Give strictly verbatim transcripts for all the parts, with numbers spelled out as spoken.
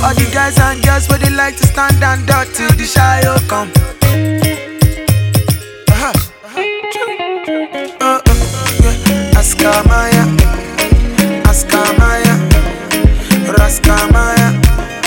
All the guys and girls where they like to stand and dot till the shy come. Uh-huh. Uh-uh. Yeah. Askamaya, Askamaya, Raskamaya.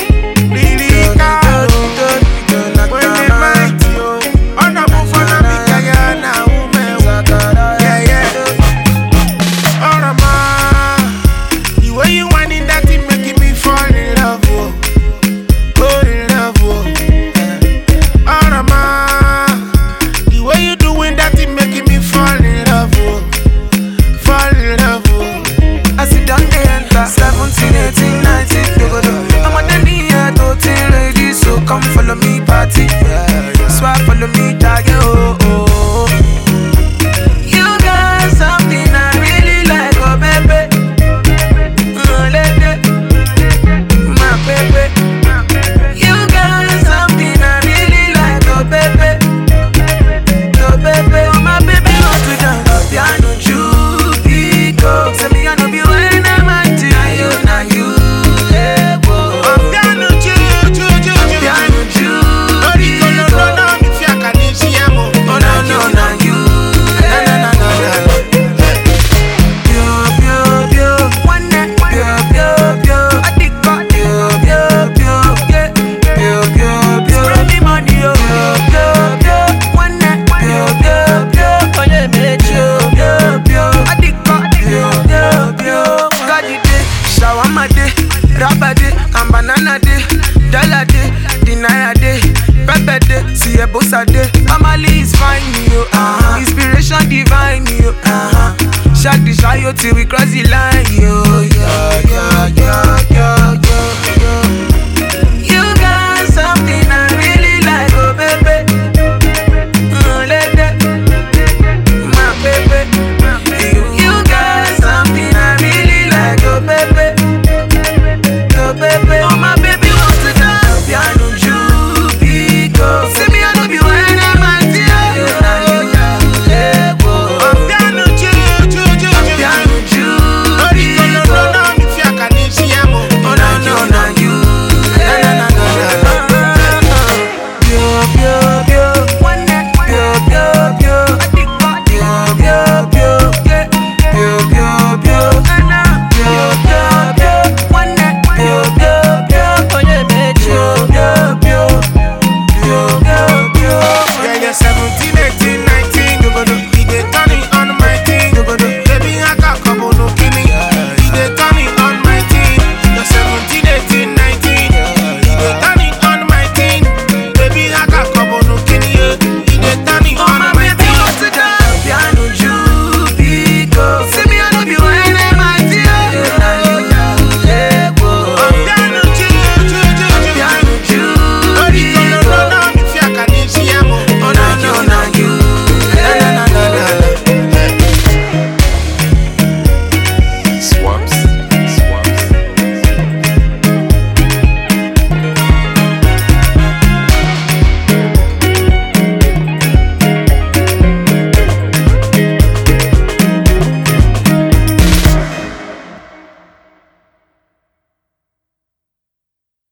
seventeen, eighteen, nineteen, I'm on the near thirteen ladies, so come follow me party. Swap follow me target, oh oh. You got something I really like, oh baby. Oh lady, my baby. You got something I really like, oh baby. Oh baby, oh my baby, oh to dance. Piano Jubico, say me I know be when I'm at you. Now you, yeah, whoa. I'm piano Ju, Ju, Ju, Ju, piano Ju. Oh, the color run on if you can see him. Oh no, no, no, you, na na na na na. Pio, pio, pio, one night, pio, pio, pio. I think got pio, pio, pio, yeah, pio, pio, pio. Spray me money, oh, pio, pio, pio. One night, pio, pio, pio. Oh yeah, me pio, pio, pio. I think got pio, pio, pio. Got it. Shawama day, rubber day, and banana day, dollar day, deny day, pepper day, see a bossa day. Family is fine, you, uh-huh. Inspiration divine, you, uh-huh. Shot the shy till we cross the line, you.